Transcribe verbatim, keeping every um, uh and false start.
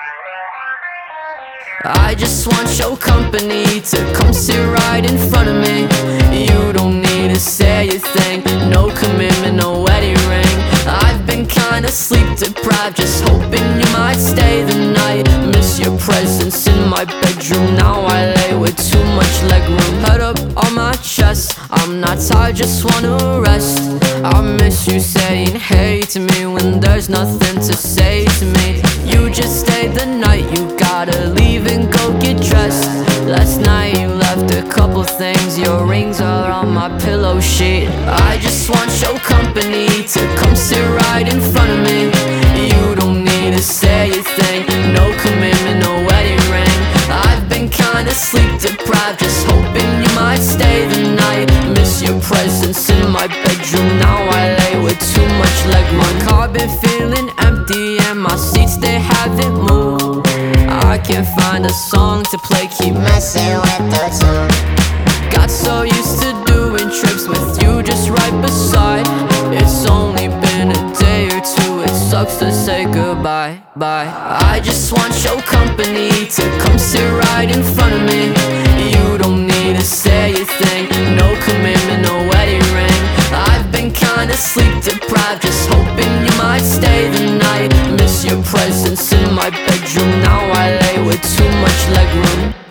I just want your company to come sit right in front of me. You don't need to say a thing, no commitment, no wedding ring. I've been kinda sleep deprived, just hoping you might stay the night. Miss your presence in my bedroom, now I lay with too much legroom. Head up on my chest, I'm not tired, just wanna rest. I miss you saying hey to me when there's nothing to say to me. You just stayed the night, you gotta leave and go get dressed. Last night you left a couple things, your rings are on my pillow sheet. I just want your company to come sit right in front of me. You don't need to say a thing, no commitment, no wedding ring. I've been kinda sleep deprived, just hoping you might stay the night. Miss your presence in my bedroom, now I lay with too much leg. My car been feeling empty and my seats, they haven't moved. I can't find a song to play, keep messing with the tune. Got so used to doing trips with you just right beside. It's only been a day or two, it sucks to say goodbye, bye. I just want your company to come sit right in front of me. You don't need to say a thing, no commitment, no wedding ring. I've been kinda sleep deprived, just hoping you might stay the night. Miss your presence in my bedroom, now I lay with too much legroom.